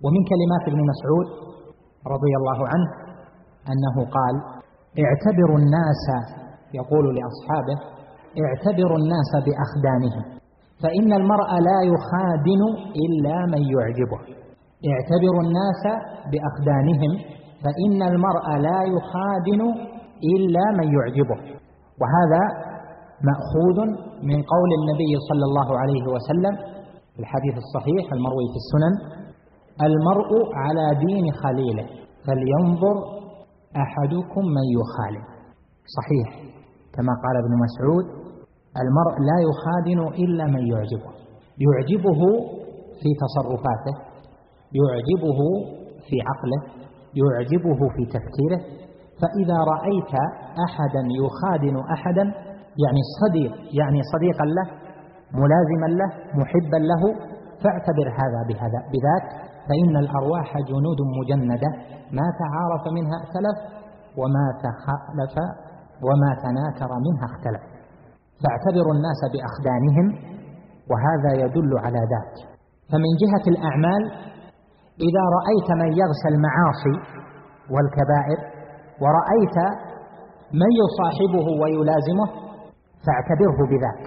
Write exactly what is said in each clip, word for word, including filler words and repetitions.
ومن كلمات ابن مسعود رضي الله عنه أنه قال: اعتبروا الناس، يقول لأصحابه: اعتبروا الناس بأخدانهم، فإن المرء لا يخادن إلا من يعجبه. اعتبروا الناس بأخدانهم فإن المرء لا يخادن إلا من يعجبه. وهذا مأخوذ من قول النبي صلى الله عليه وسلم في الحديث الصحيح المروي في السنن: المرء على دين خليله فلينظر أحدكم من يخالف. صحيح كما قال ابن مسعود: المرء لا يخادن إلا من يعجبه، يعجبه في تصرفاته، يعجبه في عقله، يعجبه في تفكيره. فإذا رأيت أحدا يخادن أحدا يعني صديق يعني صديقا له، ملازما له، محبا له، فاعتبر هذا بهذا بذاك، فإن الأرواح جنود مجندة ما تعارف منها ائتلف وما تخالف وما تناكر منها اختلف. فاعتبروا الناس بأخدانهم، وهذا يدل على ذاك. فمن جهة الأعمال إذا رأيت من يغشى المعاصي والكبائر ورأيت من يصاحبه ويلازمه فاعتبره بذاك،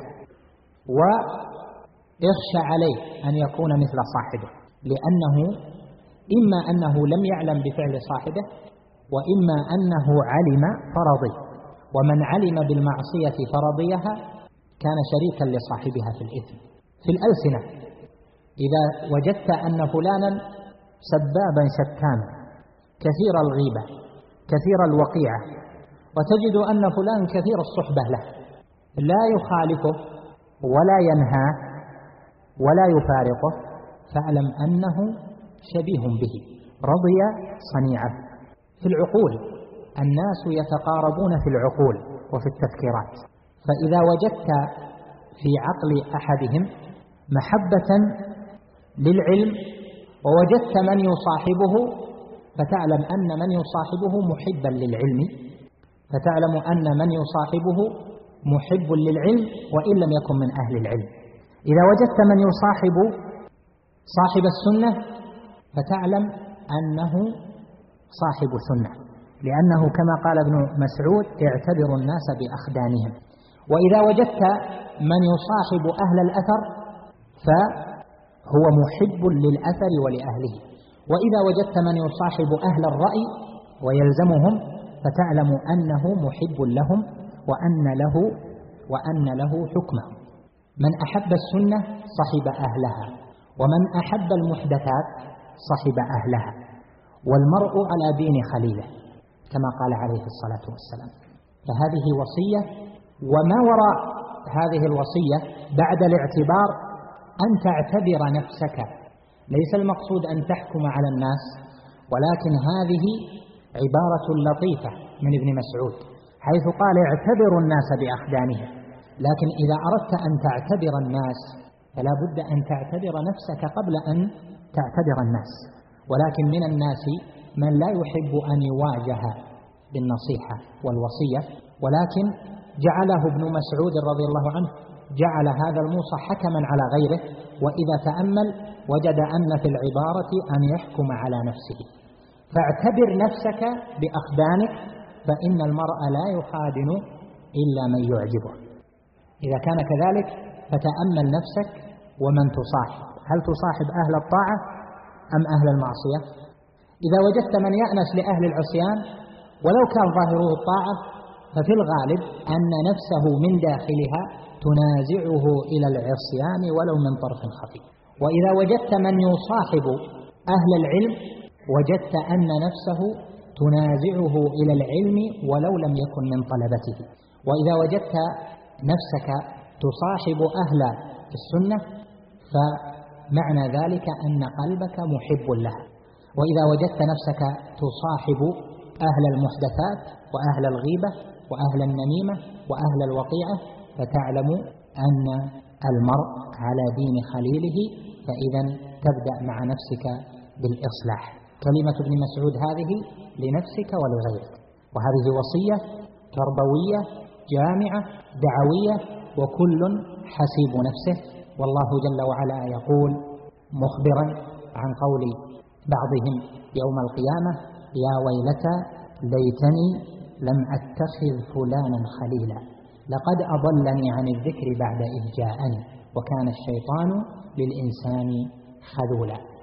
واخشى عليه أن يكون مثل صاحبه، لأنه إما أنه لم يعلم بفعل صاحبه، وإما أنه علم فرضي، ومن علم بالمعصية فرضيها كان شريكا لصاحبها في الإثم. في الألسنة إذا وجدت أن فلانا سبابا شتاما كثير الغيبة كثير الوقيعة، وتجد أن فلان كثير الصحبة له، لا يخالفه ولا ينهاه ولا يفارقه، فاعلم أنه شبيه به، رضي صنيعه. في العقول الناس يتقاربون في العقول وفي التفكيرات، فإذا وجدت في عقل أحدهم محبة للعلم ووجدت من يصاحبه فتعلم أن من يصاحبه محبا للعلم، فتعلم أن من يصاحبه محب للعلم وإن لم يكن من أهل العلم. إذا وجدت من يصاحب صاحب السنة فتعلم أنه صاحب سنة، لأنه كما قال ابن مسعود: اعتبروا الناس بأخدانهم. وإذا وجدت من يصاحب أهل الأثر فهو محب للأثر ولأهله، وإذا وجدت من يصاحب أهل الرأي ويلزمهم فتعلم أنه محب لهم وأن له وأن له حكمهم. من أحب السنة صحب أهلها، ومن أحب المحدثات صحب أهلها، والمرء على دين خليله كما قال عليه الصلاة والسلام. فهذه وصية، وما وراء هذه الوصية بعد الاعتبار أن تعتبر نفسك. ليس المقصود أن تحكم على الناس، ولكن هذه عبارة لطيفة من ابن مسعود حيث قال: اعتبروا الناس بأخدانهم. لكن إذا أردت أن تعتبر الناس فلا بد أن تعتبر نفسك قبل أن تعتبر الناس. ولكن من الناس من لا يحب أن يواجه بالنصيحة والوصية، ولكن جعله ابن مسعود رضي الله عنه جعل هذا الموصى حكما على غيره، وإذا تأمل وجد أن في العبارة أن يحكم على نفسه. فاعتبر نفسك بأخدانك، فإن المرء لا يخادن إلا من يعجبه. إذا كان كذلك فتأمل نفسك ومن تصاحب، هل تصاحب أهل الطاعة أم أهل المعصية؟ إذا وجدت من يأنس لأهل العصيان ولو كان ظاهره الطاعة ففي الغالب أن نفسه من داخلها تنازعه إلى العصيان ولو من طرف خفي. وإذا وجدت من يصاحب أهل العلم وجدت أن نفسه تنازعه إلى العلم ولو لم يكن من طلبته. وإذا وجدت نفسك تصاحب أهل السنة فمعنى ذلك أن قلبك محب لها. وإذا وجدت نفسك تصاحب أهل المحدثات وأهل الغيبة وأهل النميمة وأهل الوقيعة فتعلم أن المرء على دين خليله، فإذا تبدأ مع نفسك بالإصلاح. كلمة ابن مسعود هذه لنفسك ولغيرك، وهذه وصية تربوية جامعة دعوية، وكل حسيب نفسه. والله جل وعلا يقول مخبرا عن قول بعضهم يوم القيامة: يا ويلتى ليتني لم أتخذ فلانا خليلا، لقد أضلني عن الذكر بعد إذ جاءني، وكان الشيطان للإنسان خذولا.